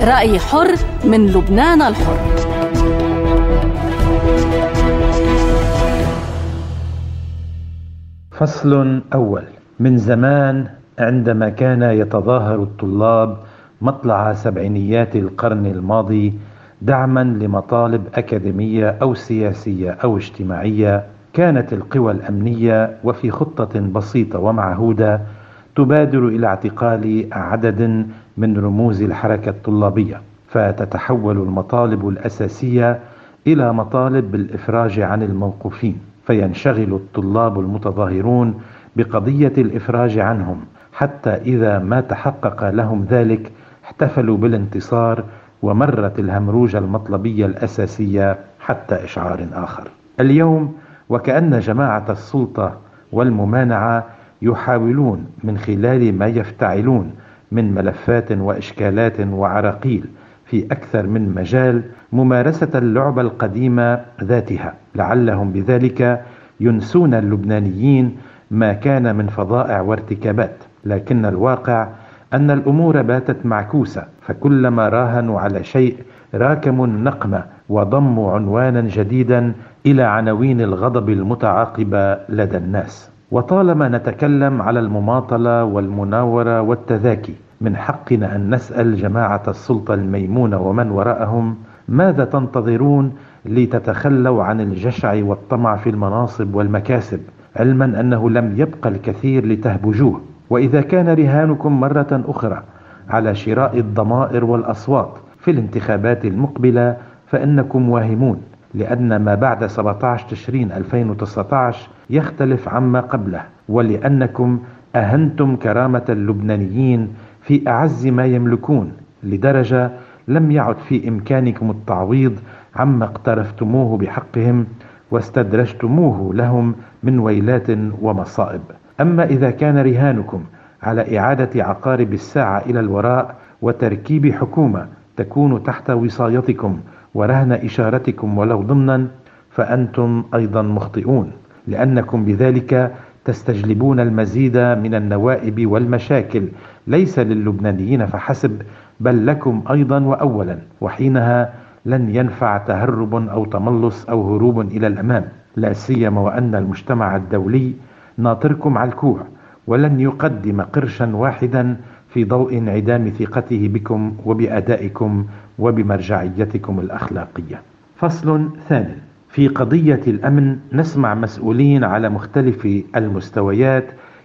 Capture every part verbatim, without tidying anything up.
رأي حر من لبنان الحر. فصل أول. من زمان عندما كان يتظاهر الطلاب مطلع سبعينيات القرن الماضي دعما لمطالب أكاديمية أو سياسية أو اجتماعية، كانت القوى الأمنية وفي خطة بسيطة ومعهودة تبادر إلى اعتقال عدد من رموز الحركة الطلابية، فتتحول المطالب الأساسية إلى مطالب بالإفراج عن الموقوفين، فينشغل الطلاب المتظاهرون بقضية الإفراج عنهم، حتى إذا ما تحقق لهم ذلك احتفلوا بالانتصار ومرت الهمروجة المطلبية الأساسية حتى إشعار آخر. اليوم وكأن جماعة السلطة والممانعة يحاولون من خلال ما يفتعلون من ملفات وإشكالات وعراقيل في أكثر من مجال ممارسة اللعبة القديمة ذاتها، لعلهم بذلك ينسون اللبنانيين ما كان من فظائع وارتكابات، لكن الواقع أن الأمور باتت معكوسة، فكلما راهنوا على شيء راكموا النقمة وضموا عنوانا جديدا إلى عناوين الغضب المتعاقبة لدى الناس. وطالما نتكلم على المماطلة والمناورة والتذاكي، من حقنا أن نسأل جماعة السلطة الميمونة ومن وراءهم: ماذا تنتظرون لتتخلوا عن الجشع والطمع في المناصب والمكاسب، علما أنه لم يبقى الكثير لتهبجوه؟ وإذا كان رهانكم مرة أخرى على شراء الضمائر والأصوات في الانتخابات المقبلة فإنكم واهمون، لأن ما بعد سبعة عشر تشرين ألفين وتسعة عشر يختلف عما قبله، ولأنكم أهنتم كرامة اللبنانيين في أعز ما يملكون لدرجة لم يعد في إمكانكم التعويض عما اقترفتموه بحقهم واستدرجتموه لهم من ويلات ومصائب. أما إذا كان رهانكم على إعادة عقارب الساعة إلى الوراء وتركيب حكومة تكون تحت وصايتكم ورهن إشارتكم ولو ضمنا، فأنتم أيضا مخطئون، لأنكم بذلك تستجلبون المزيد من النوائب والمشاكل ليس للبنانيين فحسب بل لكم أيضا وأولا، وحينها لن ينفع تهرب أو تملص أو هروب إلى الأمام، لا سيما وأن المجتمع الدولي ناطركم على الكوع ولن يقدم قرشا واحدا في ضوء انعدام ثقته بكم وبأدائكم وبمرجعيتكم الأخلاقية. فصل ثاني. في قضية الأمن نسمع مسؤولين على مختلف المستويات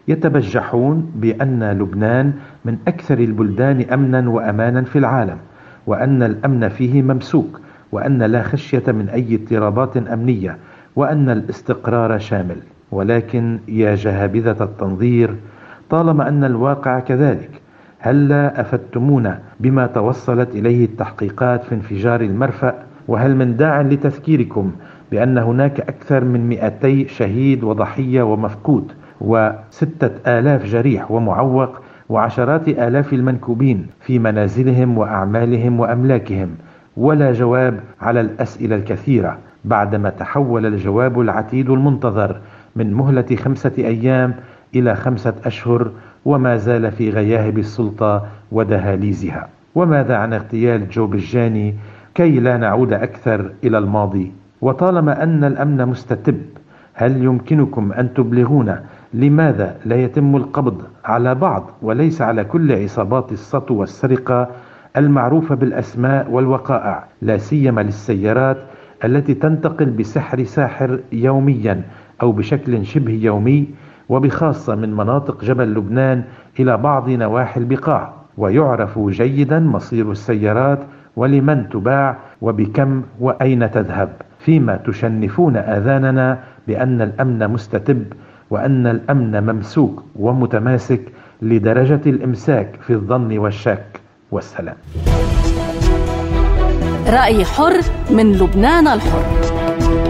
يتبجحون بأن لبنان من أكثر البلدان أمنا وأمانا في العالم، وأن الأمن فيه ممسوك، وأن لا خشية من أي اضطرابات أمنية، وأن الاستقرار شامل. ولكن يا جهابذة التنظير، طالما أن الواقع كذلك، هلا أفدتمونا بما توصلت إليه التحقيقات في انفجار المرفأ؟ وهل من داع لتذكيركم بأن هناك أكثر من مئتي شهيد وضحية ومفقود وستة آلاف جريح ومعوق وعشرات آلاف المنكوبين في منازلهم وأعمالهم وأملاكهم، ولا جواب على الأسئلة الكثيرة، بعدما تحول الجواب العتيد المنتظر من مهلة خمسة أيام إلى خمسة أشهر وما زال في غياهب السلطة ودهاليزها؟ وماذا عن اغتيال جوب الجاني كي لا نعود أكثر إلى الماضي؟ وطالما أن الأمن مستتب، هل يمكنكم أن تبلغونا لماذا لا يتم القبض على بعض وليس على كل عصابات السطو والسرقة المعروفة بالأسماء والوقائع، لا سيما للسيارات التي تنتقل بسحر ساحر يوميا أو بشكل شبه يومي، وبخاصة من مناطق جبل لبنان إلى بعض نواحي البقاع، ويعرف جيدا مصير السيارات ولمن تباع وبكم وأين تذهب، فيما تشنفون آذاننا بأن الأمن مستتب وأن الأمن ممسوك ومتماسك لدرجة الإمساك في الظن والشك. والسلام. رأي حر من لبنان الحر.